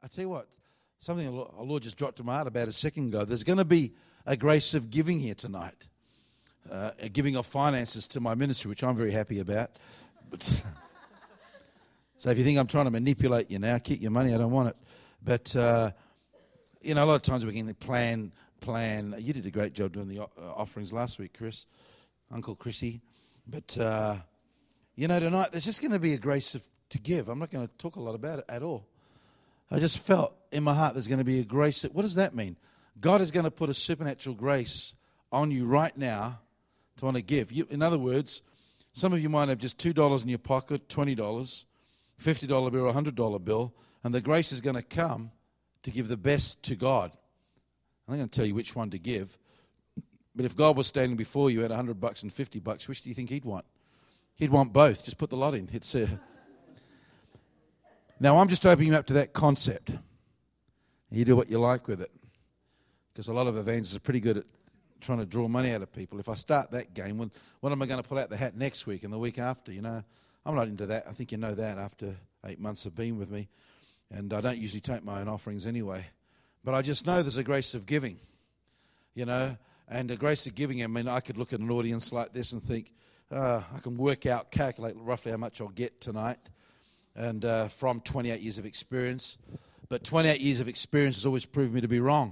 tell you what, something the Lord just dropped in my heart about a second ago. There's going to be a grace of giving here tonight, a giving of finances to my ministry, which I'm very happy about. But so if you think I'm trying to manipulate you now, keep your money, I don't want it. But, a lot of times we can plan. You did a great job doing the offerings last week, Chris, Uncle Chrissy. But, tonight there's just going to be a grace to give. I'm not going to talk a lot about it at all. I just felt in my heart there's going to be a grace. What does that mean? God is going to put a supernatural grace on you right now to want to give. In other words, some of you might have just $2 in your pocket, $20, $50 bill or $100 bill, and the grace is going to come to give the best to God. I'm not going to tell you which one to give, but if God was standing before you at $100 and $50, which do you think He'd want? He'd want both. Just put the lot in. Now, I'm just opening you up to that concept. You do what you like with it. Because a lot of evangelists are pretty good at trying to draw money out of people. If I start that game, what am I going to pull out the hat next week and the week after? I'm not into that. I think you know that after 8 months of being with me. And I don't usually take my own offerings anyway. But I just know there's a grace of giving, And the grace of giving, I could look at an audience like this and think, I can calculate roughly how much I'll get tonight. And from 28 years of experience. But 28 years of experience has always proved me to be wrong.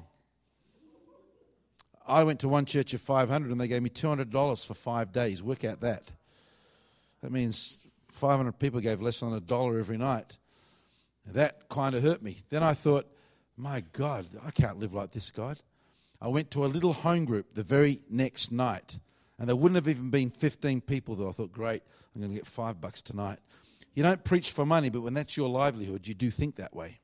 I went to one church of 500 and they gave me $200 for 5 days. Work out that. That means 500 people gave less than $1 every night. That kind of hurt me. Then I thought, my God, I can't live like this, God. I went to a little home group the very next night. And there wouldn't have even been 15 people there. I thought, great, I'm going to get $5 tonight. You don't preach for money, but when that's your livelihood, you do think that way.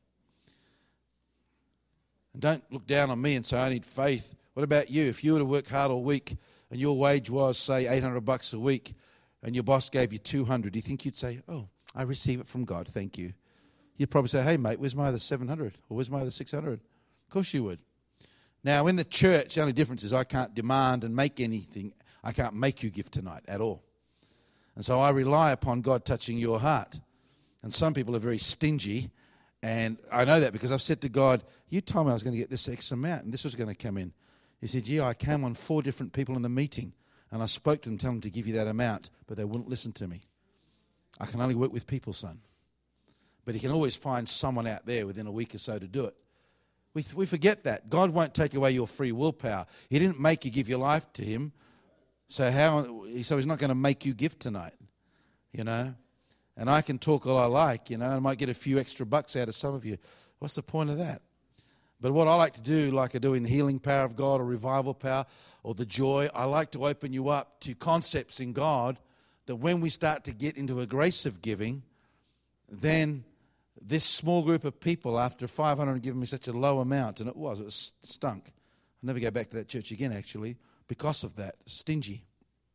And don't look down on me and say, I need faith. What about you? If you were to work hard all week and your wage was, say, $800 a week and your boss gave you $200, do you think you'd say, oh, I receive it from God, thank you? You'd probably say, hey, mate, where's my other $700 or where's my other $600? Of course you would. Now, in the church, the only difference is I can't demand and make anything. I can't make you give tonight at all. And so I rely upon God touching your heart. And some people are very stingy. And I know that because I've said to God, you told me I was going to get this X amount and this was going to come in. He said, yeah, I came on 4 different people in the meeting. And I spoke to them, telling them to give you that amount. But they wouldn't listen to me. I can only work with people, son. But He can always find someone out there within a week or so to do it. We forget that. God won't take away your free willpower. He didn't make you give your life to Him. So He's not going to make you give tonight, And I can talk all I like, and I might get a few extra bucks out of some of you. What's the point of that? But what I like to do, like I do in Healing Power of God or Revival Power or the Joy, I like to open you up to concepts in God that when we start to get into a grace of giving, then this small group of people, after 500 giving me such a low amount, and it stunk. I'll never go back to that church again, actually, because of that, stingy.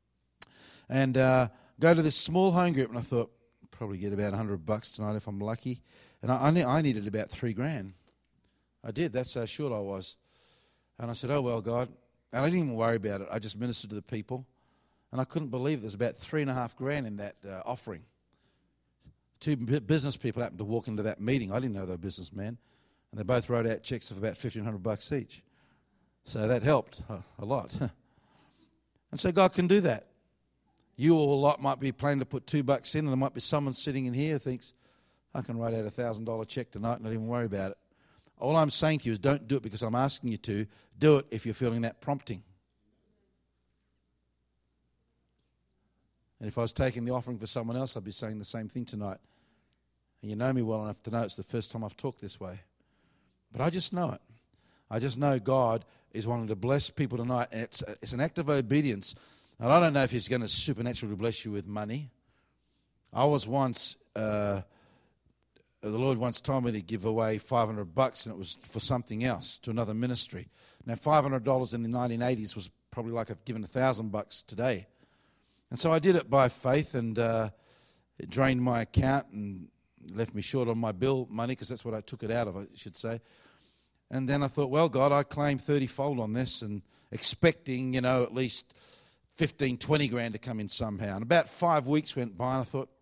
And go to this small home group, and I thought, probably get about $100 tonight if I'm lucky. And I needed about $3,000. I did. That's how short I was. And I said, oh, well, God. And I didn't even worry about it. I just ministered to the people. And I couldn't believe there's about $3,500 in that offering. 2 business people happened to walk into that meeting. I didn't know they were businessmen. And they both wrote out checks of about $1,500 each. So that helped a lot. And so God can do that. You all a lot might be planning to put $2 in, and there might be someone sitting in here who thinks, I can write out a $1,000 check tonight and not even worry about it. All I'm saying to you is don't do it because I'm asking you to. Do it if you're feeling that prompting. And if I was taking the offering for someone else, I'd be saying the same thing tonight. And you know me well enough to know it's the first time I've talked this way. But I just know it. I just know God is wanting to bless people tonight, and it's an act of obedience. And I don't know if He's going to supernaturally bless you with money. I was once, the Lord once told me to give away $500, and it was for something else, to another ministry. Now, $500 in the 1980s was probably like I've given $1,000 today. And so I did it by faith, and it drained my account and left me short on my bill money, because that's what I took it out of, I should say. And then I thought, well, God, I claim 30-fold on this, and expecting, at least 15, 20 grand to come in somehow. And about 5 weeks went by, and I thought,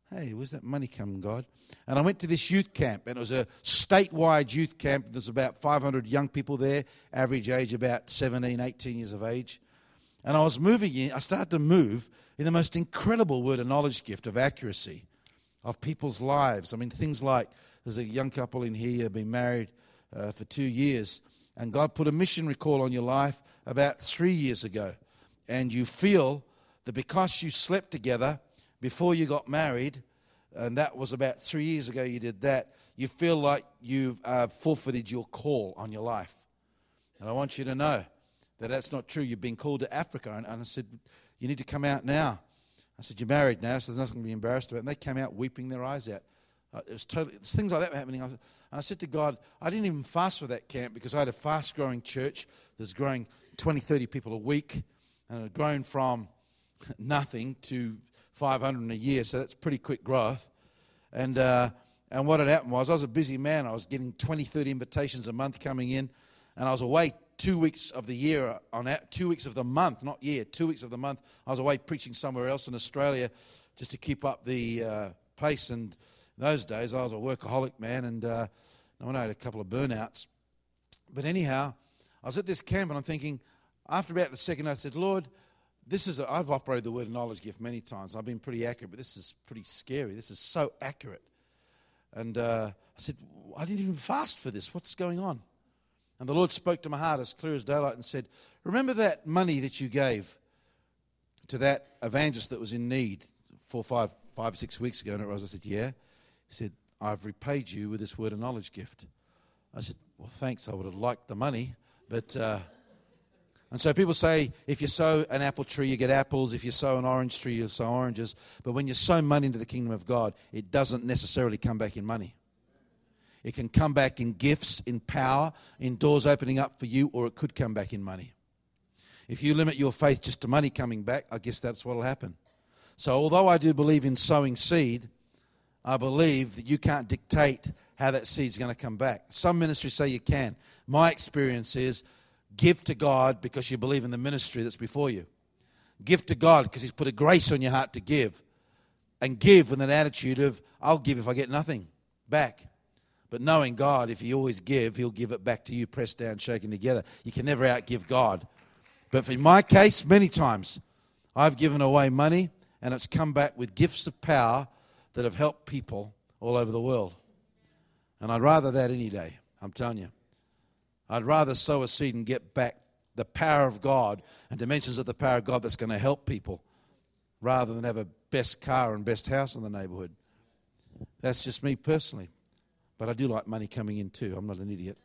hey, where's that money coming, God? And I went to this youth camp, and it was a statewide youth camp. There's about 500 young people there, average age about 17, 18 years of age. And I was moving in. I started to move in the most incredible word of knowledge gift of accuracy of people's lives. I mean, things like, there's a young couple in here who have been married for 2 years, and God put a missionary call on your life about 3 years ago. And you feel that because you slept together before you got married, and that was about 3 years ago you did that, you feel like you've forfeited your call on your life. And I want you to know that that's not true. You've been called to Africa. And I said, you need to come out now. I said, you're married now, so there's nothing to be embarrassed about. And they came out weeping their eyes out. It was things like that were happening. And I said to God, I didn't even fast for that camp because I had a fast-growing church that's growing 20, 30 people a week. And it had grown from nothing to 500 in a year, so that's pretty quick growth. And what had happened was I was a busy man. I was getting 20, 30 invitations a month coming in, and I was away 2 weeks of the year, 2 weeks of the month, not year, 2 weeks of the month. I was away preaching somewhere else in Australia just to keep up the pace. And in those days, I was a workaholic man, and I had a couple of burnouts. But anyhow, I was at this camp, and I'm thinking, after about the second, I said, Lord, I've operated the word of knowledge gift many times. I've been pretty accurate, but this is pretty scary. This is so accurate. And I said, I didn't even fast for this. What's going on? And the Lord spoke to my heart as clear as daylight and said, remember that money that you gave to that evangelist that was in need 5, 6 weeks ago? And it was, I said, yeah. He said, I've repaid you with this word of knowledge gift. I said, well, thanks. I would have liked the money, but... And so people say, if you sow an apple tree, you get apples. If you sow an orange tree, you sow oranges. But when you sow money into the kingdom of God, it doesn't necessarily come back in money. It can come back in gifts, in power, in doors opening up for you, or it could come back in money. If you limit your faith just to money coming back, I guess that's what will happen. So although I do believe in sowing seed, I believe that you can't dictate how that seed's going to come back. Some ministries say you can. My experience is, give to God because you believe in the ministry that's before you. Give to God because He's put a grace on your heart to give. And give with an attitude of, I'll give if I get nothing back. But knowing God, if you always give, He'll give it back to you, pressed down, shaken together. You can never outgive God. But in my case, many times, I've given away money and it's come back with gifts of power that have helped people all over the world. And I'd rather that any day, I'm telling you. I'd rather sow a seed and get back the power of God and dimensions of the power of God that's going to help people rather than have a best car and best house in the neighborhood. That's just me personally. But I do like money coming in too. I'm not an idiot.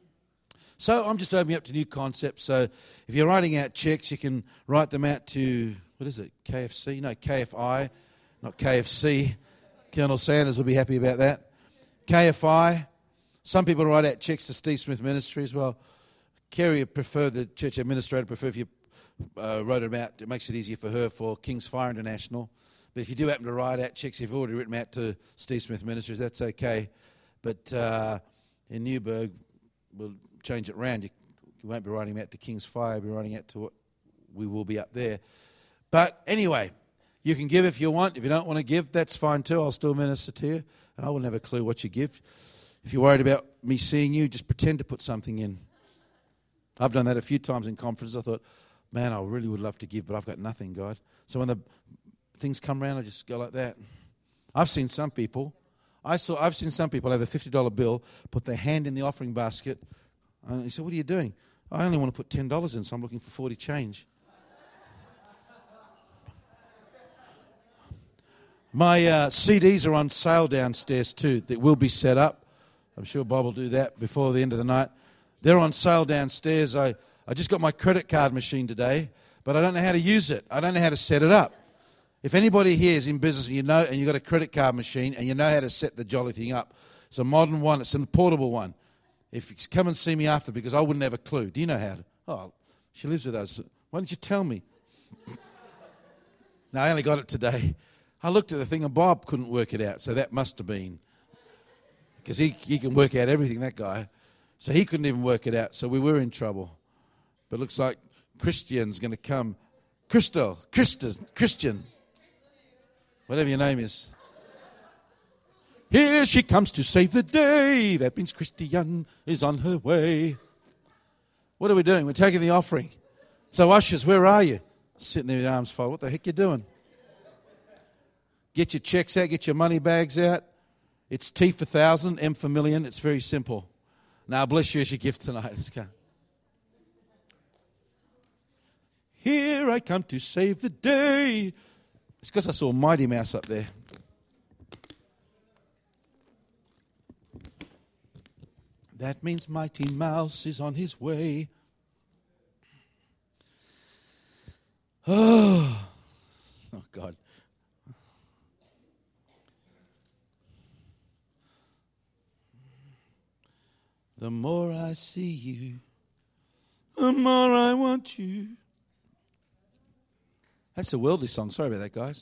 So I'm just opening up to new concepts. So if you're writing out checks, you can write them out to, what is it, KFC? No, KFI, not KFC. Colonel Sanders will be happy about that. KFI. Some people write out checks to Steve Smith Ministries. Well, Kerry would prefer, the church administrator prefer if you wrote them out. It makes it easier for her for King's Fire International. But if you do happen to write out checks, you've already written them out to Steve Smith Ministries, that's okay. But in Newburgh, we'll change it around. You won't be writing them out to King's Fire. You'll be writing out to what we will be up there. But anyway, you can give if you want. If you don't want to give, that's fine too. I'll still minister to you. And I wouldn't have a clue what you give. If you're worried about me seeing you, just pretend to put something in. I've done that a few times in conferences. I thought, man, I really would love to give, but I've got nothing, God. So when the things come around, I just go like that. I've seen some people have a $50 bill, put their hand in the offering basket, and he said, what are you doing? I only want to put $10 in, so I'm looking for 40 change. My CDs are on sale downstairs too. That will be set up. I'm sure Bob will do that before the end of the night. They're on sale downstairs. I just got my credit card machine today, but I don't know how to use it. I don't know how to set it up. If anybody here is in business and you've got a credit card machine and you know how to set the jolly thing up, it's a modern one. It's a portable one. If you come and see me after, because I wouldn't have a clue. Do you know how to? Oh, she lives with us. Why didn't you tell me? No, I only got it today. I looked at the thing and Bob couldn't work it out, so that must have been. Because he can work out everything, that guy. So he couldn't even work it out, so we were in trouble. But it looks like Christian's going to come. Christian, whatever your name is. Here she comes to save the day. That means Christian is on her way. What are we doing? We're taking the offering. So ushers, where are you? Sitting there with arms folded. What the heck are you doing? Get your checks out. Get your money bags out. It's T for 1,000, M for million. It's very simple. Now bless you as your gift tonight. Let's go. Here I come to save the day. It's because I saw Mighty Mouse up there. That means Mighty Mouse is on his way. Oh God. The more I see you, the more I want you. That's a worldly song. Sorry about that, guys.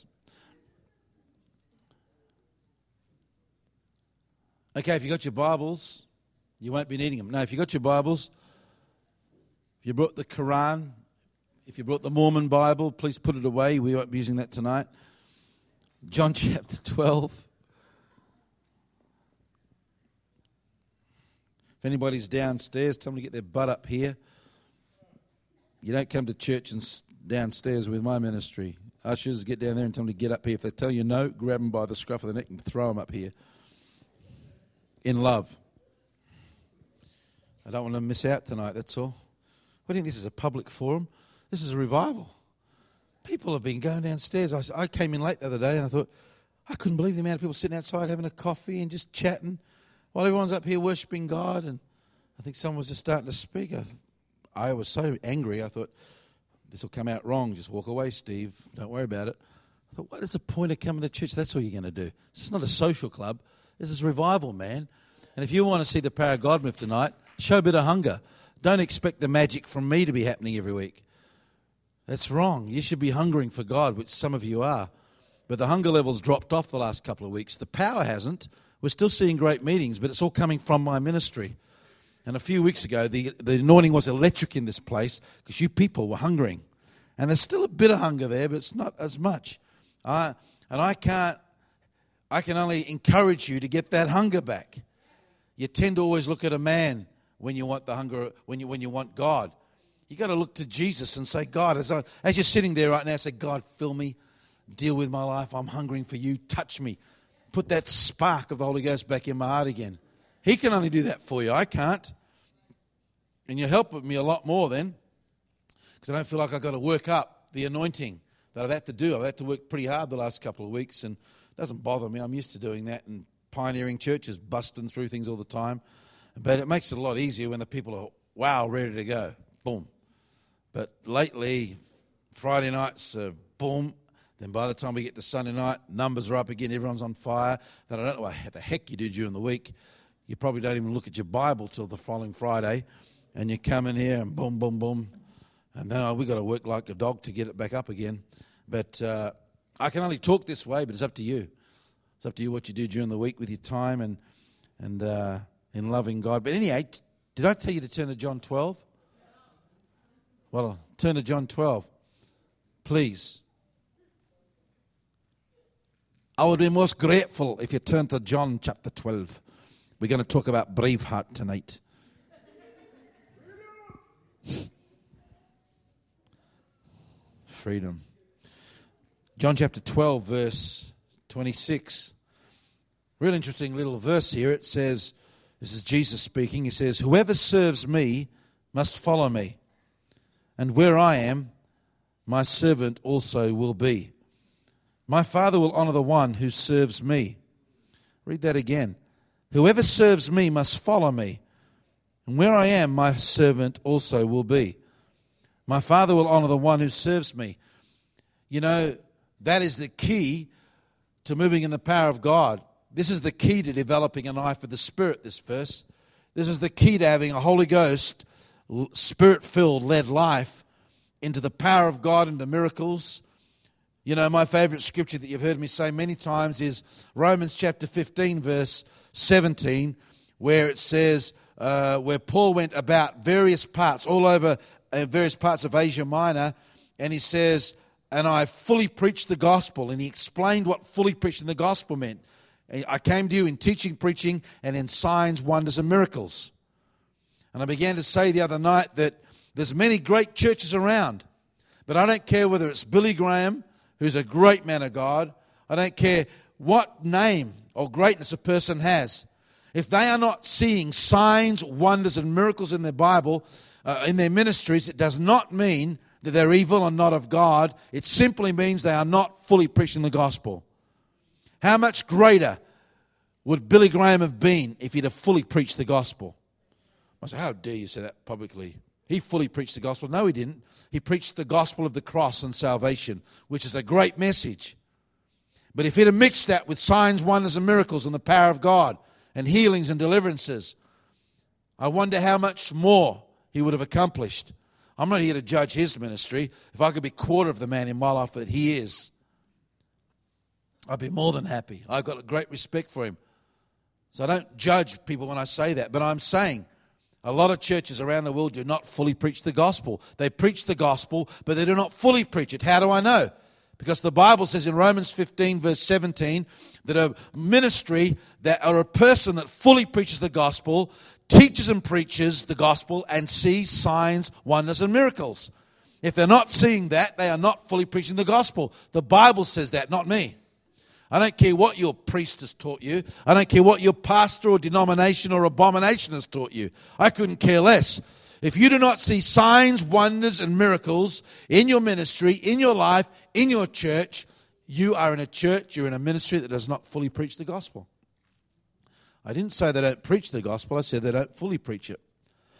Okay, if you got your Bibles, you won't be needing them. No, if you got your Bibles, if you brought the Quran, if you brought the Mormon Bible, please put it away. We won't be using that tonight. John chapter 12. If anybody's downstairs, tell them to get their butt up here. You don't come to church and downstairs with my ministry. Ushers, get down there and tell them to get up here. If they tell you no, grab them by the scruff of the neck and throw them up here. In love. I don't want to miss out tonight, that's all. What do you think this is, a public forum? This is a revival. People have been going downstairs. I came in late the other day and I thought, I couldn't believe the amount of people sitting outside having a coffee and just chatting while everyone's up here worshiping God. And I think someone was just starting to speak. I was so angry, I thought, this will come out wrong. Just walk away, Steve. Don't worry about it. I thought, what is the point of coming to church? That's all you're going to do. This is not a social club. This is revival, man. And if you want to see the power of God move tonight, show a bit of hunger. Don't expect the magic from me to be happening every week. That's wrong. You should be hungering for God, which some of you are. But the hunger level's dropped off the last couple of weeks. The power hasn't. We're still seeing great meetings, but it's all coming from my ministry. And a few weeks ago, the anointing was electric in this place because you people were hungering. And there's still a bit of hunger there, but it's not as much. I can only encourage you to get that hunger back. You tend to always look at a man when you want the hunger, when you want God. You got to look to Jesus and say, God, as you're sitting there right now, say, God, fill me, deal with my life. I'm hungering for you. Touch me. Put that spark of the Holy Ghost back in my heart again. He can only do that for you. I can't. And you help me a lot more then, because I don't feel like I've got to work up the anointing that I've had to do. I've had to work pretty hard the last couple of weeks, and it doesn't bother me. I'm used to doing that and pioneering churches, busting through things all the time. But it makes it a lot easier when the people are, wow, ready to go. Boom. But lately, Friday nights, boom. Then by the time we get to Sunday night, numbers are up again. Everyone's on fire. Then I don't know what the heck you do during the week. You probably don't even look at your Bible till the following Friday. And you come in here and boom, boom, boom. And then we've got to work like a dog to get it back up again. But I can only talk this way, but it's up to you. It's up to you what you do during the week with your time and in loving God. But anyway, did I tell you to turn to John 12? Well, turn to John 12, please. I would be most grateful if you turn to John chapter 12. We're going to talk about Braveheart tonight. Freedom. John chapter 12, verse 26. Real interesting little verse here. It says, this is Jesus speaking. He says, whoever serves me must follow me. And where I am, my servant also will be. My Father will honor the one who serves me. Read that again. Whoever serves me must follow me. And where I am, my servant also will be. My Father will honor the one who serves me. You know, that is the key to moving in the power of God. This is the key to developing an eye for the Spirit, this verse. This is the key to having a Holy Ghost, Spirit-filled, led life into the power of God, into miracles. You know, my favorite scripture that you've heard me say many times is Romans chapter 15, verse 17, where it says, where Paul went about various parts, all over various parts of Asia Minor, and he says, and I fully preached the gospel, and he explained what fully preaching the gospel meant. I came to you in teaching, preaching, and in signs, wonders, and miracles. And I began to say the other night that there's many great churches around, but I don't care whether it's Billy Graham, who's a great man of God. I don't care what name or greatness a person has. If they are not seeing signs, wonders, and miracles in their Bible, in their ministries, it does not mean that they're evil or not of God. It simply means they are not fully preaching the gospel. How much greater would Billy Graham have been if he'd have fully preached the gospel? I say, how dare you say that publicly? He fully preached the gospel. No, he didn't. He preached the gospel of the cross and salvation, which is a great message. But if he'd have mixed that with signs, wonders, and miracles and the power of God and healings and deliverances, I wonder how much more he would have accomplished. I'm not here to judge his ministry. If I could be a quarter of the man in my life that he is, I'd be more than happy. I've got a great respect for him. So I don't judge people when I say that. But I'm saying a lot of churches around the world do not fully preach the gospel. They preach the gospel, but they do not fully preach it. How do I know? Because the Bible says in Romans 15, verse 17, that a ministry that or a person that fully preaches the gospel, teaches and preaches the gospel, and sees signs, wonders, and miracles. If they're not seeing that, they are not fully preaching the gospel. The Bible says that, not me. I don't care what your priest has taught you. I don't care what your pastor or denomination or abomination has taught you. I couldn't care less. If you do not see signs, wonders, and miracles in your ministry, in your life, in your church, you are in a church, you're in a ministry that does not fully preach the gospel. I didn't say they don't preach the gospel. I said they don't fully preach it.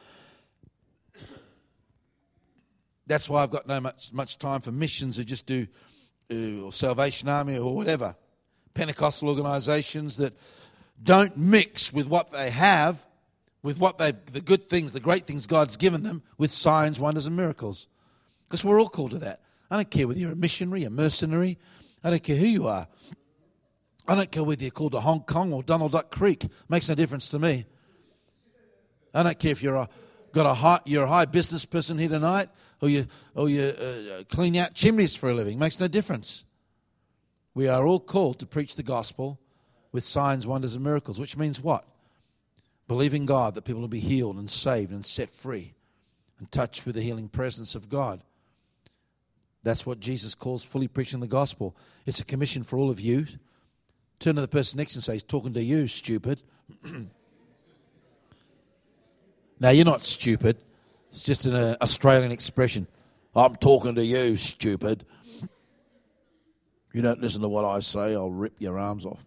That's why I've got no much time for missions who just do or Salvation Army or whatever. Pentecostal organizations that don't mix with what they have, with what the good things, the great things God's given them, with signs, wonders, and miracles. Because we're all called to that. I don't care whether you're a missionary, a mercenary. I don't care who you are. I don't care whether you're called to Hong Kong or Donald Duck Creek. Makes no difference to me. I don't care if you're a high business person here tonight, or you clean out chimneys for a living. Makes no difference. We are all called to preach the gospel with signs, wonders, and miracles, which means what? Believing God that people will be healed and saved and set free and touched with the healing presence of God. That's what Jesus calls fully preaching the gospel. It's a commission for all of you. Turn to the person next and say, he's talking to you, stupid. Now, you're not stupid. It's just an Australian expression. I'm talking to you, stupid. You don't listen to what I say, I'll rip your arms off.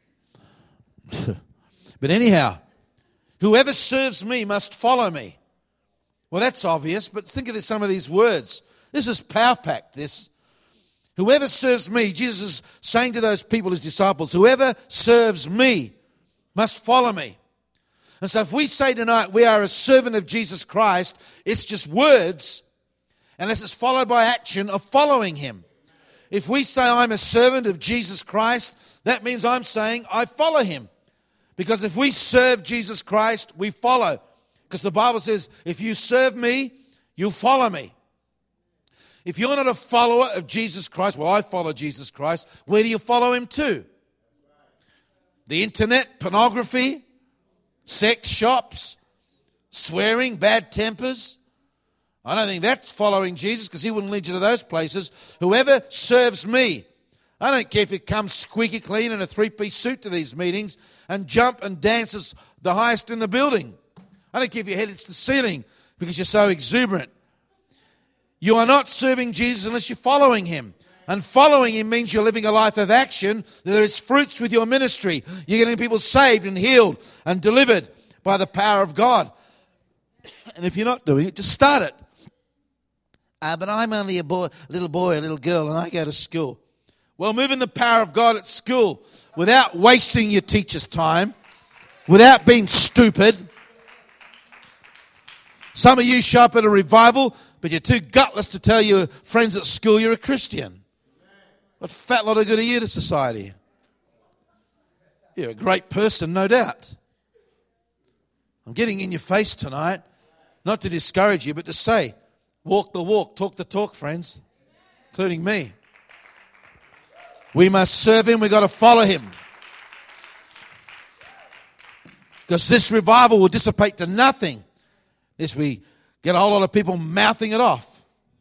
But anyhow, whoever serves me must follow me. Well, that's obvious, but think of some of these words. This is power-packed, this. Whoever serves me, Jesus is saying to those people, his disciples, whoever serves me must follow me. And so if we say tonight we are a servant of Jesus Christ, it's just words, unless it's followed by action of following him. If we say I'm a servant of Jesus Christ, that means I'm saying I follow him. Because if we serve Jesus Christ, we follow. Because the Bible says, if you serve me, you'll follow me. If you're not a follower of Jesus Christ, well, I follow Jesus Christ, where do you follow him to? The internet, pornography, sex shops, swearing, bad tempers. I don't think that's following Jesus, because he wouldn't lead you to those places. Whoever serves me, I don't care if it comes squeaky clean in a three-piece suit to these meetings and jump and dances the highest in the building. I don't care if your head hits the ceiling because you're so exuberant. You are not serving Jesus unless you're following him. And following him means you're living a life of action. There is fruits with your ministry. You're getting people saved and healed and delivered by the power of God. And if you're not doing it, just start it. But I'm only a little boy, a little girl, and I go to school. Well, move in the power of God at school without wasting your teacher's time, without being stupid. Some of you show up at a revival, but you're too gutless to tell your friends at school you're a Christian. What fat lot of good are you to society? You're a great person, no doubt. I'm getting in your face tonight, not to discourage you, but to say, walk the walk, talk the talk, friends, including me. We must serve him, we've got to follow him. Because this revival will dissipate to nothing unless we get a whole lot of people mouthing it off.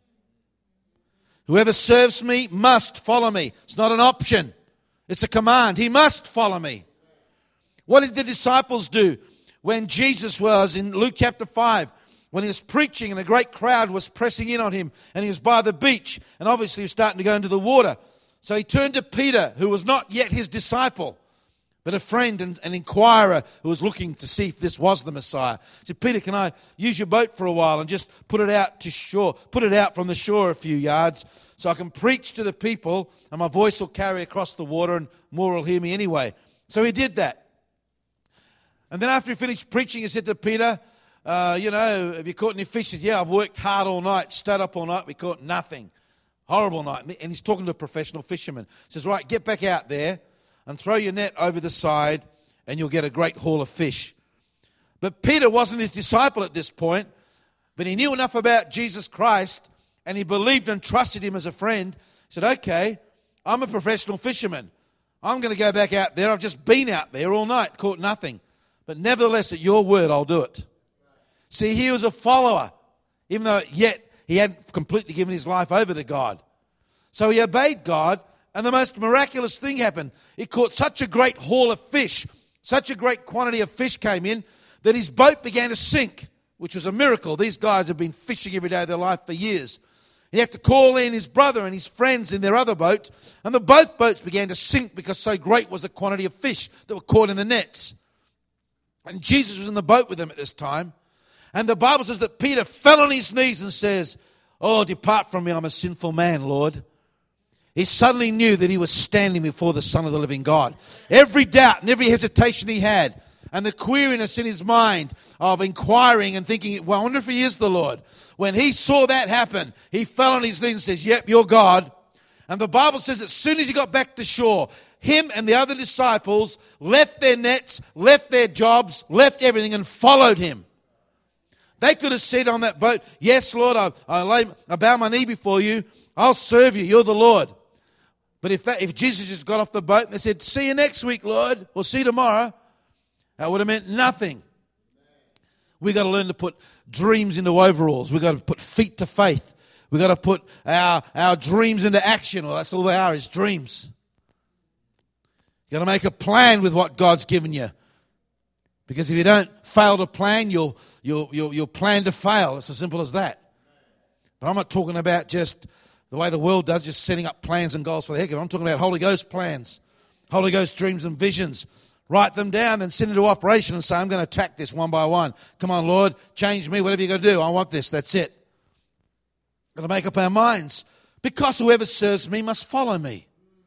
Whoever serves me must follow me. It's not an option. It's a command. He must follow me. What did the disciples do when Jesus was in Luke chapter 5? When he was preaching and a great crowd was pressing in on him and he was by the beach and obviously he was starting to go into the water. So he turned to Peter, who was not yet his disciple, but a friend and an inquirer who was looking to see if this was the Messiah. He said, Peter, can I use your boat for a while and just put it out to shore, put it out from the shore a few yards so I can preach to the people and my voice will carry across the water and more will hear me anyway. So he did that. And then after he finished preaching, he said to Peter, have you caught any fish? He said, yeah, I've worked hard all night, stayed up all night, we caught nothing. Horrible night. And he's talking to a professional fisherman. He says, right, get back out there and throw your net over the side and you'll get a great haul of fish. But Peter wasn't his disciple at this point, but he knew enough about Jesus Christ and he believed and trusted him as a friend. He said, okay, I'm a professional fisherman. I'm going to go back out there. I've just been out there all night, caught nothing. But nevertheless, at your word, I'll do it. See, he was a follower, even though yet he hadn't completely given his life over to God. So he obeyed God, and the most miraculous thing happened. He caught such a great haul of fish, such a great quantity of fish came in, that his boat began to sink, which was a miracle. These guys have been fishing every day of their life for years. He had to call in his brother and his friends in their other boat, and both boats began to sink because so great was the quantity of fish that were caught in the nets. And Jesus was in the boat with them at this time. And the Bible says that Peter fell on his knees and says, oh, depart from me, I'm a sinful man, Lord. He suddenly knew that he was standing before the Son of the living God. Every doubt and every hesitation he had, and the queeriness in his mind of inquiring and thinking, well, I wonder if he is the Lord. When he saw that happen, he fell on his knees and says, yep, you're God. And the Bible says that as soon as he got back to shore, him and the other disciples left their nets, left their jobs, left everything and followed him. They could have said on that boat, yes, Lord, I bow my knee before you. I'll serve you. You're the Lord. But if Jesus just got off the boat and they said, see you next week, Lord, or see you tomorrow, that would have meant nothing. We've got to learn to put dreams into overalls. We've got to put feet to faith. We've got to put our dreams into action. Well, that's all they are, is dreams. You've got to make a plan with what God's given you. Because if you don't fail to plan, you'll plan to fail. It's as simple as that. But I'm not talking about just the way the world does, just setting up plans and goals for the heck of it. I'm talking about Holy Ghost plans, Holy Ghost dreams and visions. Write them down and send into operation and say, I'm going to attack this one by one. Come on, Lord, change me, whatever you're going to do. I want this, that's it. Got to make up our minds. Because whoever serves me must follow me.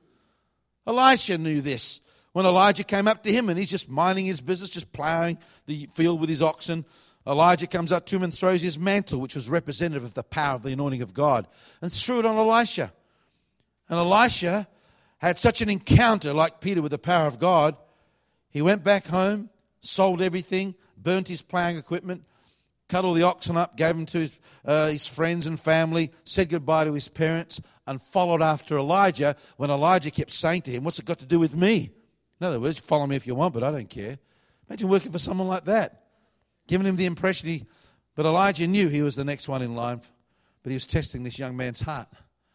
Elisha knew this. When Elijah came up to him and he's just minding his business, just plowing the field with his oxen, Elijah comes up to him and throws his mantle, which was representative of the power of the anointing of God, and threw it on Elisha. And Elisha had such an encounter like Peter with the power of God. He went back home, sold everything, burnt his plowing equipment, cut all the oxen up, gave them to his friends and family, said goodbye to his parents, and followed after Elijah when Elijah kept saying to him, what's it got to do with me? In other words, follow me if you want, but I don't care. Imagine working for someone like that. Giving him the impression but Elijah knew he was the next one in line, but he was testing this young man's heart.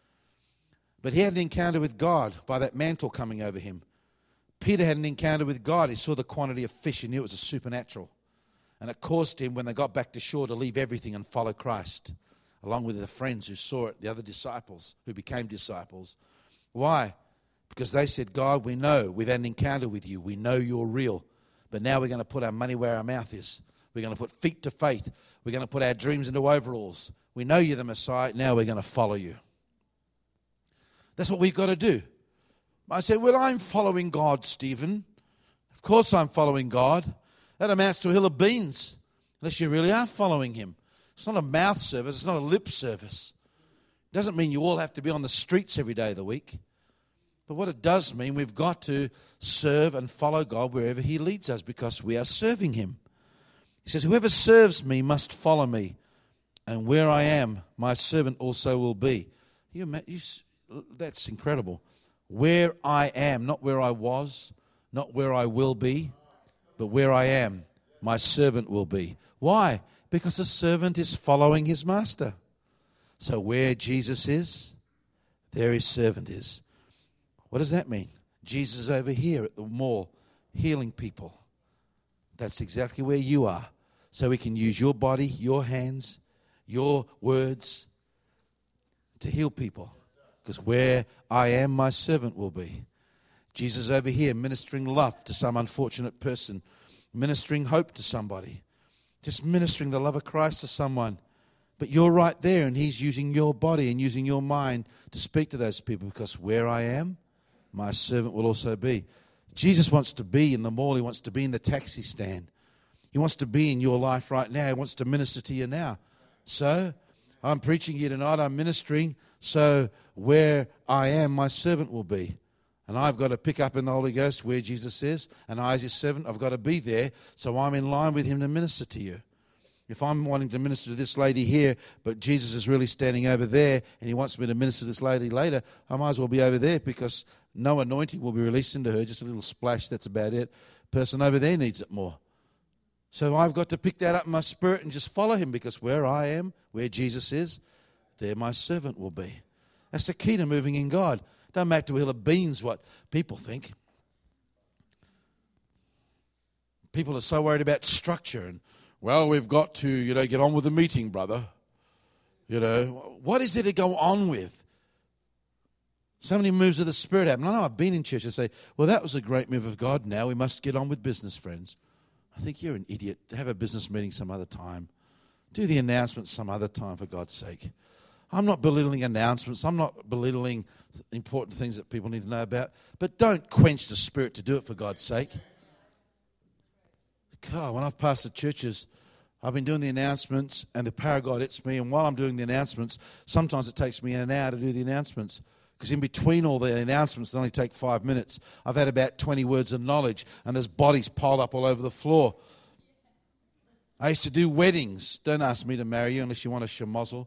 But he had an encounter with God by that mantle coming over him. Peter had an encounter with God. He saw the quantity of fish. He knew it was a supernatural. And it caused him, when they got back to shore, to leave everything and follow Christ, along with the friends who saw it, the other disciples who became disciples. Why? Because they said, God, we know, we've had an encounter with you. We know you're real. But now we're going to put our money where our mouth is. We're going to put feet to faith. We're going to put our dreams into overalls. We know you're the Messiah. Now we're going to follow you. That's what we've got to do. I said, well, I'm following God, Stephen. Of course I'm following God. That amounts to a hill of beans, unless you really are following him. It's not a mouth service. It's not a lip service. It doesn't mean you all have to be on the streets every day of the week. But what it does mean, we've got to serve and follow God wherever he leads us, because we are serving him. He says, whoever serves me must follow me, and where I am, my servant also will be. That's incredible. Where I am, not where I was, not where I will be, but where I am, my servant will be. Why? Because a servant is following his master. So where Jesus is, there his servant is. What does that mean? Jesus is over here at the mall healing people. That's exactly where you are. So he can use your body, your hands, your words to heal people. Because where I am, my servant will be. Jesus is over here ministering love to some unfortunate person, ministering hope to somebody, just ministering the love of Christ to someone. But you're right there, and he's using your body and using your mind to speak to those people, because where I am, my servant will also be. Jesus wants to be in the mall. He wants to be in the taxi stand. He wants to be in your life right now. He wants to minister to you now. So I'm preaching here tonight. I'm ministering. So where I am, my servant will be. And I've got to pick up in the Holy Ghost where Jesus is, and I as his servant, I've got to be there, so I'm in line with him to minister to you. If I'm wanting to minister to this lady here, but Jesus is really standing over there, and he wants me to minister to this lady later, I might as well be over there, because no anointing will be released into her, just a little splash, that's about it. Person over there needs it more. So I've got to pick that up in my spirit and just follow him, because where I am, where Jesus is, there my servant will be. That's the key to moving in God. Don't matter to a hill of beans what people think. People are so worried about structure and, well, we've got to, get on with the meeting, brother. What is there to go on with? So many moves of the Spirit happen. I know I've been in church and say, well, that was a great move of God. Now we must get on with business, friends. I think you're an idiot. Have a business meeting some other time. Do the announcements some other time, for God's sake. I'm not belittling announcements. I'm not belittling important things that people need to know about. But don't quench the Spirit to do it, for God's sake. God, when I've pastored churches, I've been doing the announcements and the power of God hits me. And while I'm doing the announcements, sometimes it takes me an hour to do the announcements. Because in between all the announcements, they only take 5 minutes. I've had about 20 words of knowledge, and there's bodies piled up all over the floor. I used to do weddings. Don't ask me to marry you unless you want a schmozzle.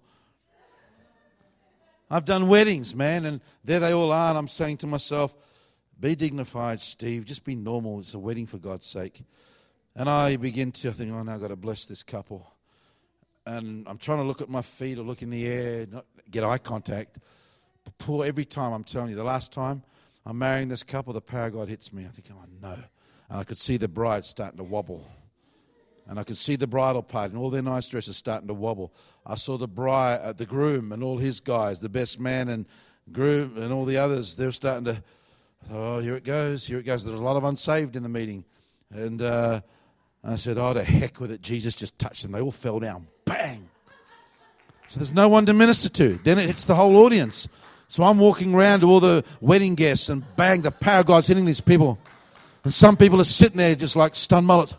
I've done weddings, man, and there they all are, and I'm saying to myself, be dignified, Steve. Just be normal. It's a wedding, for God's sake. And I begin to think, oh, now I've got to bless this couple. And I'm trying to look at my feet or look in the air, not get eye contact. But every time, I'm telling you, the last time I'm marrying this couple, the power of God hits me. I think, oh, no. And I could see the bride starting to wobble. And I could see the bridal party and all their nice dresses starting to wobble. I saw the groom and all his guys, the best man and groom and all the others, they're starting to, oh, here it goes. There was a lot of unsaved in the meeting. And I said, oh, to heck with it. Jesus just touched them. They all fell down. Bang. So there's no one to minister to. Then it hits the whole audience. So I'm walking around to all the wedding guests, and bang, the power of God's hitting these people. And some people are sitting there just like stunned mullets.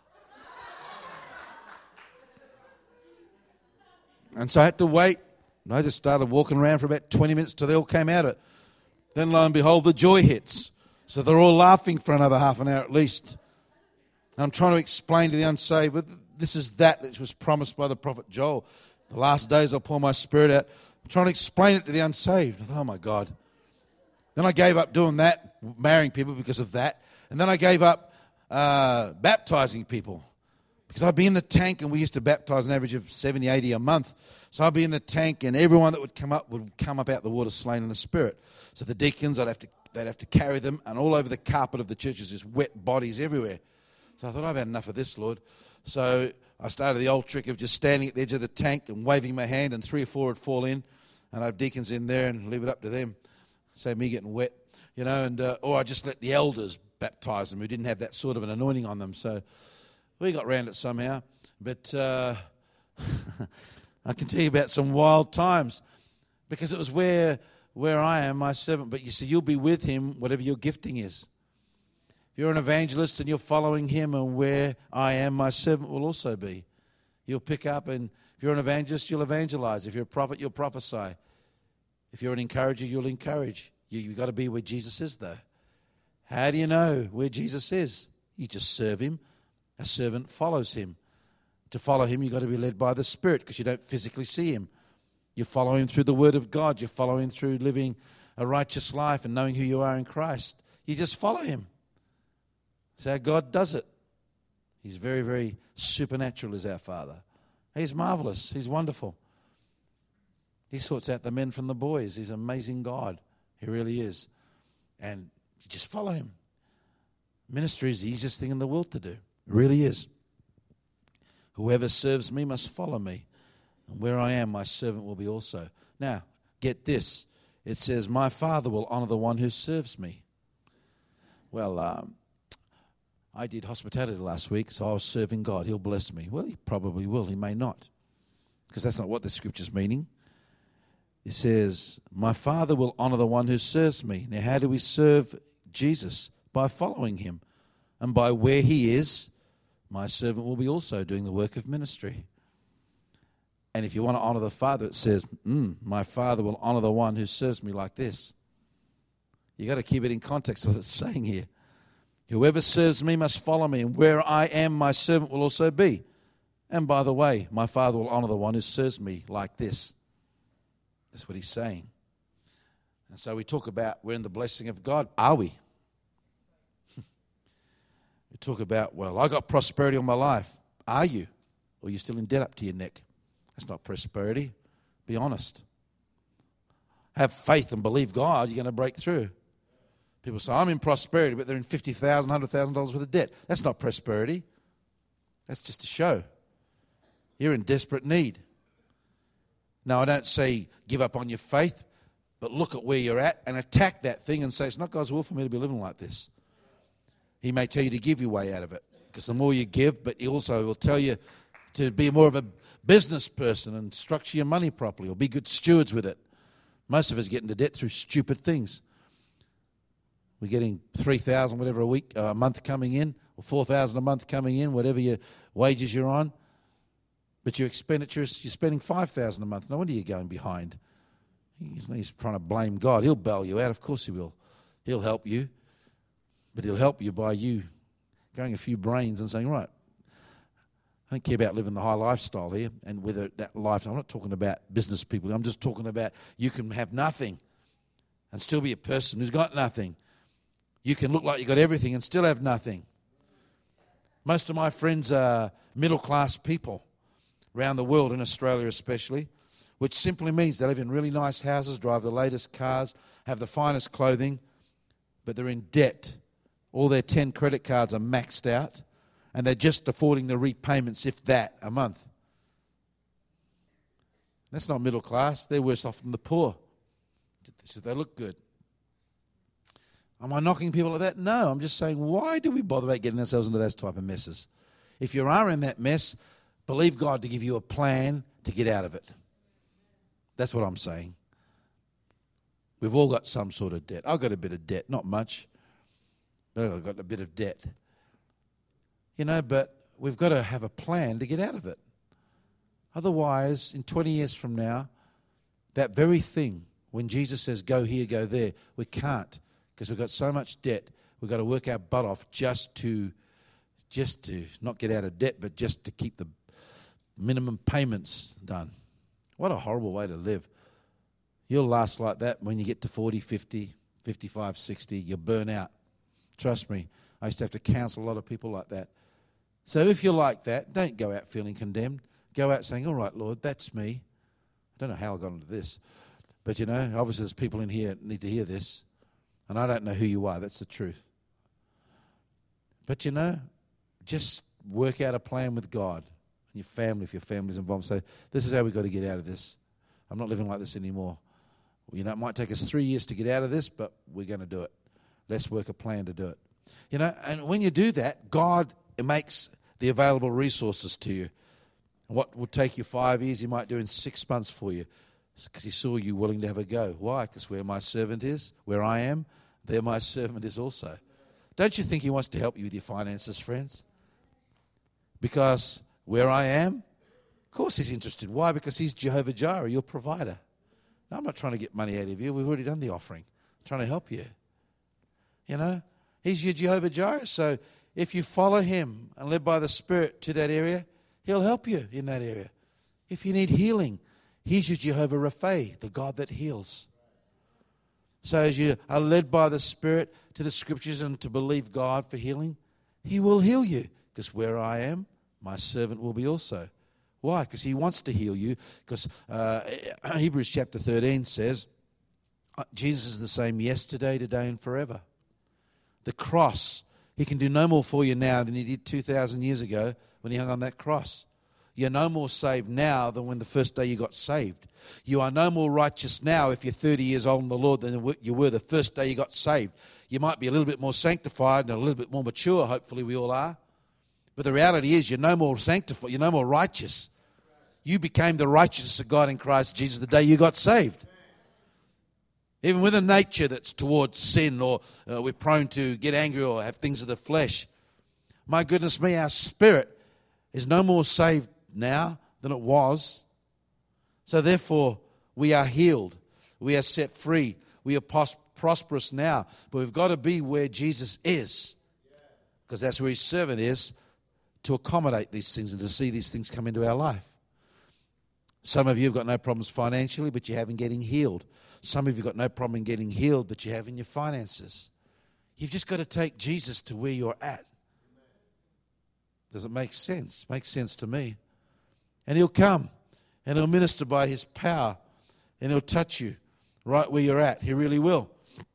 And so I had to wait. And I just started walking around for about 20 minutes till they all came out of it. Then lo and behold, the joy hits. So they're all laughing for another half an hour at least. And I'm trying to explain to the unsaved, but this is that which was promised by the prophet Joel. The last days I'll pour my Spirit out. I'm trying to explain it to the unsaved. I thought, oh my God. Then I gave up doing that, marrying people because of that. And then I gave up baptizing people. Because I'd be in the tank, and we used to baptize an average of 70, 80 a month. So I'd be in the tank, and everyone that would come up out the water slain in the Spirit. So the deacons, they'd have to carry them, and all over the carpet of the churches, just wet bodies everywhere. So I thought, I've had enough of this, Lord. So I started the old trick of just standing at the edge of the tank and waving my hand, and 3 or 4 would fall in, and I'd have deacons in there and leave it up to them. Save me getting wet, or I just let the elders baptize them who didn't have that sort of an anointing on them. So we got around it somehow. But I can tell you about some wild times, because it was where I am, my servant. But you see, you'll be with him, whatever your gifting is. If you're an evangelist and you're following him, and where I am, my servant will also be. You'll pick up, and if you're an evangelist, you'll evangelize. If you're a prophet, you'll prophesy. If you're an encourager, you'll encourage. You've got to be where Jesus is, though. How do you know where Jesus is? You just serve him. A servant follows him. To follow him, you've got to be led by the Spirit, because you don't physically see him. You follow him through the Word of God. You follow him through living a righteous life and knowing who you are in Christ. You just follow him. That's how God does it. He's very, very supernatural is our Father. He's marvelous. He's wonderful. He sorts out the men from the boys. He's an amazing God. He really is. And you just follow him. Ministry is the easiest thing in the world to do. It really is. Whoever serves me must follow me. And where I am, my servant will be also. Now, get this. It says, my Father will honor the one who serves me. Well, I did hospitality last week, so I was serving God. He'll bless me. Well, he probably will. He may not. Because that's not what the scripture's meaning. It says, my Father will honor the one who serves me. Now, how do we serve Jesus? By following him. And by where he is, my servant will be also doing the work of ministry. And if you want to honor the Father, it says, my Father will honor the one who serves me like this. You've got to keep it in context of what it's saying here. Whoever serves me must follow me, and where I am, my servant will also be. And by the way, my Father will honor the one who serves me like this. That's what he's saying. And so we talk about we're in the blessing of God. Are we? We talk about, well, I got prosperity on my life. Are you? Or are you still in debt up to your neck? That's not prosperity. Be honest. Have faith and believe God, you're going to break through. People say, I'm in prosperity, but they're in $50,000, $100,000 worth of debt. That's not prosperity. That's just a show. You're in desperate need. Now, I don't say give up on your faith, but look at where you're at and attack that thing and say, it's not God's will for me to be living like this. He may tell you to give your way out of it, because the more you give, but he also will tell you to be more of a business person and structure your money properly or be good stewards with it. Most of us get into debt through stupid things. We're getting $3,000 whatever a month coming in, or $4,000 a month coming in, whatever your wages you're on. But your expenditures, you're spending $5,000 a month. No wonder you're going behind. He's trying to blame God. He'll bail you out. Of course he will. He'll help you. But he'll help you by you going a few brains and saying, right, I don't care about living the high lifestyle here. And whether that life, I'm not talking about business people. I'm just talking about you can have nothing and still be a person who's got nothing. You can look like you've got everything and still have nothing. Most of my friends are middle-class people around the world, in Australia especially, which simply means they live in really nice houses, drive the latest cars, have the finest clothing, but they're in debt. All their 10 credit cards are maxed out, and they're just affording the repayments, if that, a month. That's not middle class. They're worse off than the poor. They look good. Am I knocking people like that? No, I'm just saying, why do we bother about getting ourselves into those type of messes? If you are in that mess, believe God to give you a plan to get out of it. That's what I'm saying. We've all got some sort of debt. I've got a bit of debt, not much, but I've got a bit of debt. But we've got to have a plan to get out of it. Otherwise, in 20 years from now, that very thing, when Jesus says, go here, go there, we can't, because we've got so much debt. We've got to work our butt off just to not get out of debt, but just to keep the minimum payments done. What a horrible way to live. You'll last like that when you get to 40, 50, 55, 60. You'll burn out. Trust me. I used to have to counsel a lot of people like that. So if you're like that, don't go out feeling condemned. Go out saying, all right, Lord, that's me. I don't know how I got into this. But, obviously there's people in here that need to hear this. And I don't know who you are. That's the truth. But, just work out a plan with God and your family, if your family's involved. Say, this is how we've got to get out of this. I'm not living like this anymore. It might take us 3 years to get out of this, but we're going to do it. Let's work a plan to do it. And when you do that, God makes the available resources to you. What would take you 5 years, He might do in 6 months for you, because He saw you willing to have a go. Why? Because where my servant is, where I am, there my servant is also. Don't you think He wants to help you with your finances, friends? Because where I am, of course He's interested. Why? Because He's Jehovah Jireh, your provider. Now, I'm not trying to get money out of you. We've already done the offering. I'm trying to help you. He's your Jehovah Jireh. So if you follow Him and live by the Spirit to that area, He'll help you in that area. If you need healing, He's your Jehovah Rapha, the God that heals. So as you are led by the Spirit to the Scriptures and to believe God for healing, He will heal you, Because where I am, my servant will be also. Why? Because he wants to heal you. Because Hebrews chapter 13 says, Jesus is the same yesterday, today, and forever. The cross, he can do no more for you now than he did 2,000 years ago when he hung on that cross. You're no more saved now than when the first day you got saved. You are no more righteous now if you're 30 years old in the Lord than you were the first day you got saved. You might be a little bit more sanctified and a little bit more mature, hopefully we all are. But the reality is you're no more sanctified, you're no more righteous. You became the righteousness of God in Christ Jesus the day you got saved. Even with a nature that's towards sin, or we're prone to get angry or have things of the flesh. My goodness me, our spirit is no more saved now than it was. So therefore, we are healed. We are set free. We are prosperous now. But we've got to be where Jesus is. Because that's where his servant is, to accommodate these things and to see these things come into our life. Some of you have got no problems financially, but you haven't getting healed. Some of you have got no problem in getting healed, but you have in your finances. You've just got to take Jesus to where you're at. Does it make sense? Makes sense to me. And he'll come and he'll minister by his power and he'll touch you right where you're at. He really will.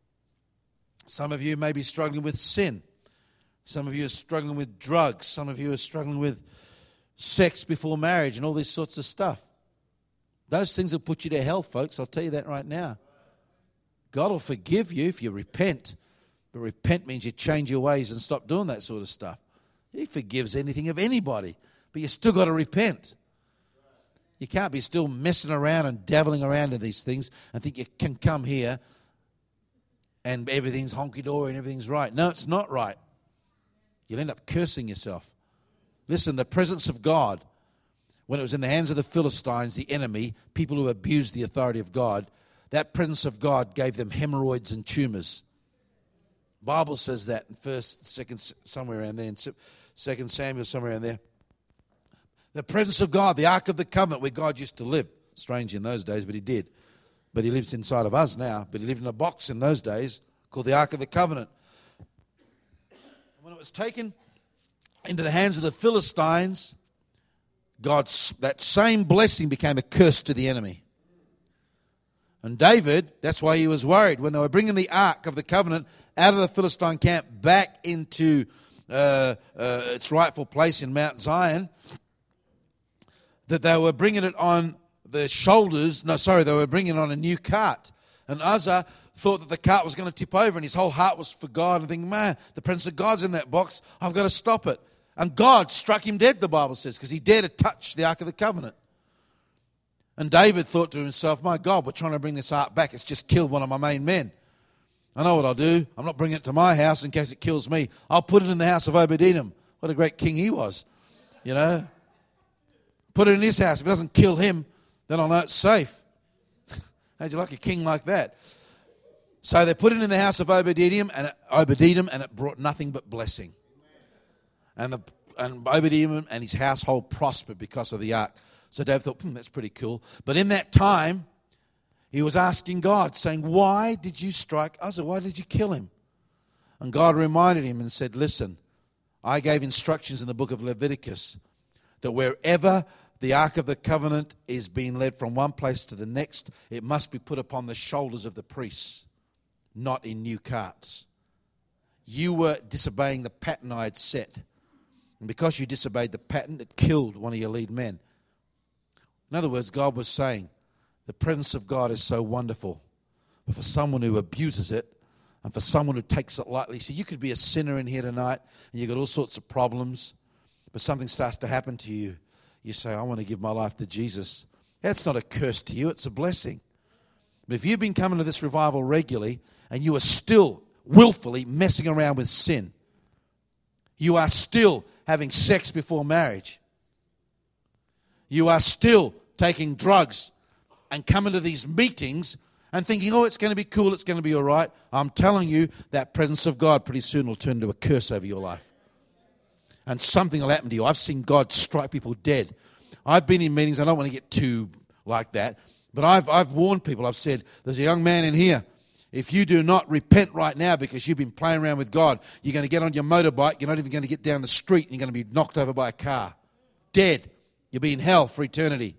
Some of you may be struggling with sin. Some of you are struggling with drugs. Some of you are struggling with sex before marriage and all this sorts of stuff. Those things will put you to hell, folks. I'll tell you that right now. God will forgive you if you repent. But repent means you change your ways and stop doing that sort of stuff. He forgives anything of anybody. But you still got to repent. You can't be still messing around and dabbling around in these things and think you can come here and everything's honky-dory and everything's right. No, it's not right. You'll end up cursing yourself. Listen, the presence of God, when it was in the hands of the Philistines, the enemy, people who abused the authority of God, that presence of God gave them hemorrhoids and tumors. The Bible says that in 1st, 2nd, somewhere around there, in 2 Samuel, somewhere around there. The presence of God, the Ark of the Covenant, where God used to live. Strange in those days, but he did. But he lives inside of us now. But he lived in a box in those days called the Ark of the Covenant. And when it was taken into the hands of the Philistines, that same blessing became a curse to the enemy. And David, that's why he was worried. When they were bringing the Ark of the Covenant out of the Philistine camp back into its rightful place in Mount Zion, that they were bringing it on the shoulders. They were bringing it on a new cart. And Uzzah thought that the cart was going to tip over, and his whole heart was for God, and thinking, man, the presence of God's in that box. I've got to stop it. And God struck him dead, the Bible says, because he dared to touch the Ark of the Covenant. And David thought to himself, my God, we're trying to bring this ark back. It's just killed one of my main men. I know what I'll do. I'm not bringing it to my house in case it kills me. I'll put it in the house of Obed-Edom. What a great king he was, you know. Put it in his house. If it doesn't kill him, then I'll know it's safe. How'd you like a king like that? So they put it in the house of Obed-Edom, and it brought nothing but blessing. And Obed-Edom and his household prospered because of the ark. So David thought, that's pretty cool. But in that time, he was asking God, saying, why did you strike Uzzah? Why did you kill him? And God reminded him and said, listen, I gave instructions in the book of Leviticus that wherever the Ark of the Covenant is being led from one place to the next, it must be put upon the shoulders of the priests, not in new carts. You were disobeying the pattern I had set. And because you disobeyed the pattern, it killed one of your lead men. In other words, God was saying, the presence of God is so wonderful. But for someone who abuses it, and for someone who takes it lightly, so you could be a sinner in here tonight, and you've got all sorts of problems, but something starts to happen to you. You say, I want to give my life to Jesus. That's not a curse to you, it's a blessing. But if you've been coming to this revival regularly, and you are still willfully messing around with sin, you are still having sex before marriage, you are still taking drugs and coming to these meetings and thinking, oh, it's going to be cool, it's going to be all right. I'm telling you, that presence of God pretty soon will turn into a curse over your life. And something will happen to you. I've seen God strike people dead. I've been in meetings, I don't want to get too like that, but I've warned people. I've said, there's a young man in here. If you do not repent right now because you've been playing around with God, you're going to get on your motorbike, you're not even going to get down the street, and you're going to be knocked over by a car. Dead. You'll be in hell for eternity.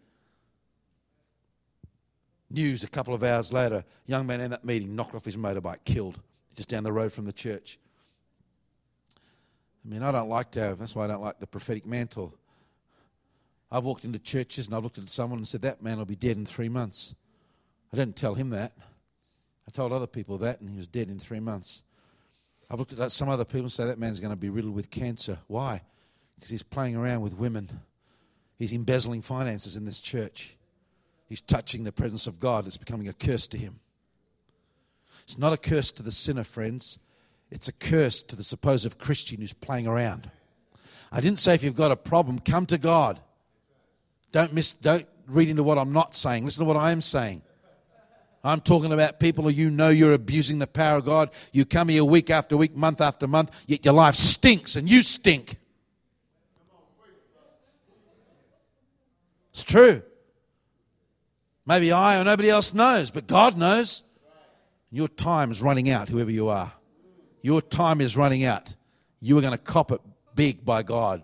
News a couple of hours later, a young man in that meeting knocked off his motorbike, killed, just down the road from the church. I mean, I don't like to have, that's why I don't like the prophetic mantle. I've walked into churches and I've looked at someone and said, that man will be dead in 3 months. I didn't tell him that. I told other people that, and he was dead in 3 months. I've looked at some other people and say, that man's going to be riddled with cancer. Why? Because he's playing around with women. He's embezzling finances in this church. He's touching the presence of God. It's becoming a curse to him. It's not a curse to the sinner, friends. It's a curse to the supposed Christian who's playing around. I didn't say if you've got a problem, come to God. Don't read into what I'm not saying. Listen to what I am saying. I'm talking about people who you know you're abusing the power of God. You come here week after week, month after month, yet your life stinks and you stink. It's true. Maybe I or nobody else knows, but God knows. Your time is running out, whoever you are. Your time is running out. You are going to cop it big by God.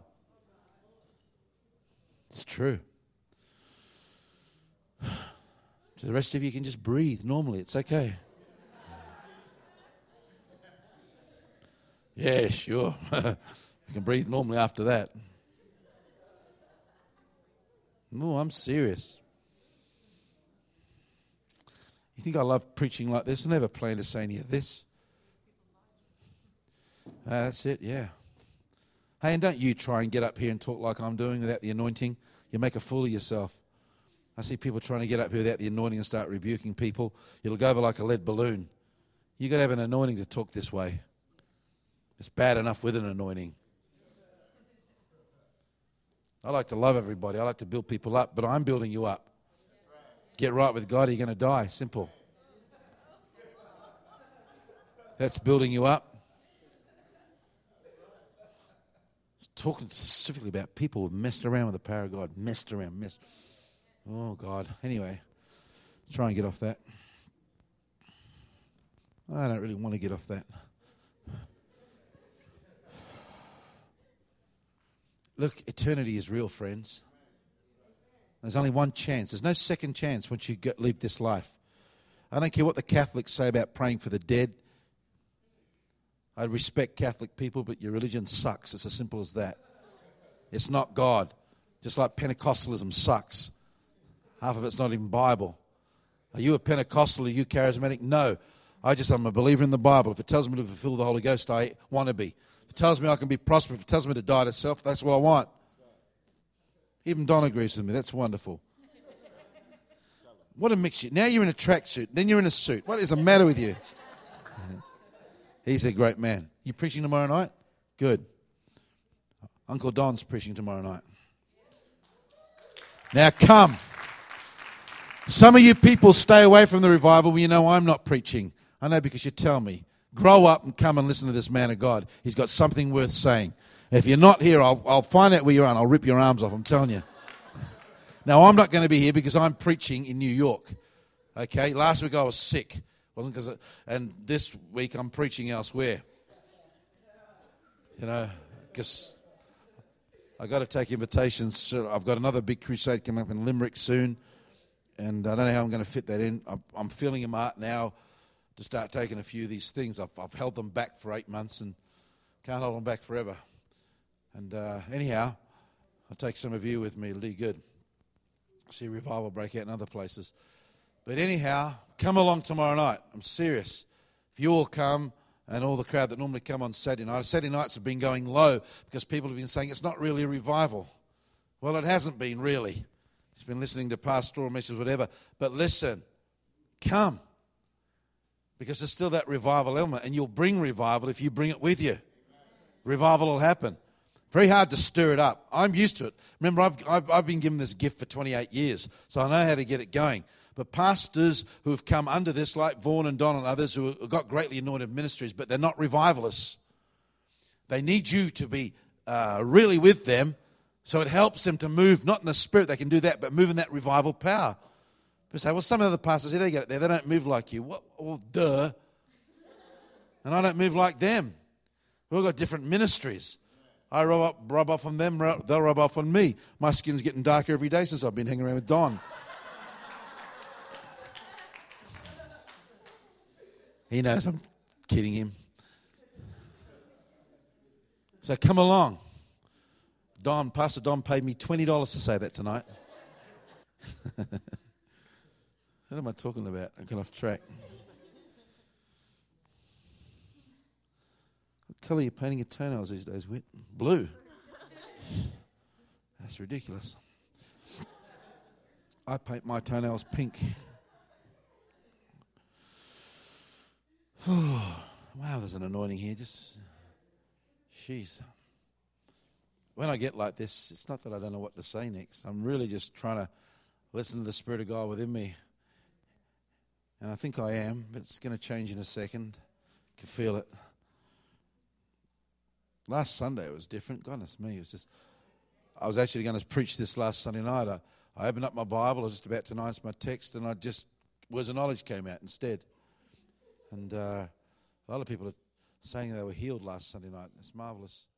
It's true. To the rest of you can just breathe normally. It's okay. Yeah, sure. You can breathe normally after that. No, I'm serious. You think I love preaching like this? I never plan to say any of this. That's it, yeah. Hey, and don't you try and get up here and talk like I'm doing without the anointing. You make a fool of yourself. I see people trying to get up here without the anointing and start rebuking people. It'll go over like a lead balloon. You've got to have an anointing to talk this way. It's bad enough with an anointing. I like to love everybody. I like to build people up, but I'm building you up. Get right with God or you're going to die. Simple. That's building you up. Talking specifically about people who've messed around with the power of God. Messed around. Oh, God. Anyway, try and get off that. I don't really want to get off that. Look, eternity is real, friends. There's only one chance. There's no second chance once you leave this life. I don't care what the Catholics say about praying for the dead. I respect Catholic people, but your religion sucks. It's as simple as that. It's not God. Just like Pentecostalism sucks. Half of it's not even Bible. Are you a Pentecostal? Are you charismatic? No. I'm a believer in the Bible. If it tells me to fulfill the Holy Ghost, I want to be. If it tells me I can be prosperous, if it tells me to die to self, that's what I want. Even Don agrees with me. That's wonderful. What a mixture. Now you're in a tracksuit, then you're in a suit. What is the matter with you? He's a great man. You preaching tomorrow night? Good. Uncle Don's preaching tomorrow night. Now come. Some of you people stay away from the revival. You know I'm not preaching. I know because you tell me. Grow up and come and listen to this man of God. He's got something worth saying. If you're not here, I'll find out where you are and I'll rip your arms off. I'm telling you. Now, I'm not going to be here because I'm preaching in New York. Okay? Last week I was sick. And this week I'm preaching elsewhere. You know, because I've got to take invitations. I've got another big crusade coming up in Limerick soon. And I don't know how I'm going to fit that in. I'm feeling a mark now to start taking a few of these things. I've held them back for 8 months and can't hold them back forever. And anyhow, I'll take some of you with me. It'll be good. See revival break out in other places. But anyhow, come along tomorrow night. I'm serious. If you all come, and all the crowd that normally come on Saturday night. Saturday nights have been going low because people have been saying it's not really a revival. Well, it hasn't been really. It's been listening to pastoral messages, whatever. But listen, come. Because there's still that revival element. And you'll bring revival if you bring it with you. Revival will happen. Very hard to stir it up. I'm used to it. Remember, I've been given this gift for 28 years, so I know how to get it going. But pastors who have come under this, like Vaughan and Don and others, who have got greatly anointed ministries, but they're not revivalists. They need you to be really with them, so it helps them to move, not in the spirit, they can do that, but move in that revival power. People say, well, some of the pastors, they get it there. They don't move like you. What? Well, duh. And I don't move like them. We've all got different ministries. I rub off on them, they'll rub off on me. My skin's getting darker every day since I've been hanging around with Don. He knows I'm kidding him. So come along. Pastor Don paid me $20 to say that tonight. What am I talking about? I got off track. What colour are you painting your toenails these days, Whit? Blue. That's ridiculous. I paint my toenails pink. Wow, there's an anointing here. Jeez. When I get like this, it's not that I don't know what to say next. I'm really just trying to listen to the Spirit of God within me. And I think I am, but it's going to change in a second. I can feel it. Last Sunday it was different. Goodness me, I was actually going to preach this last Sunday night. I opened up my Bible, I was just about to announce my text, and words of knowledge came out instead. And a lot of people are saying they were healed last Sunday night. It's marvelous.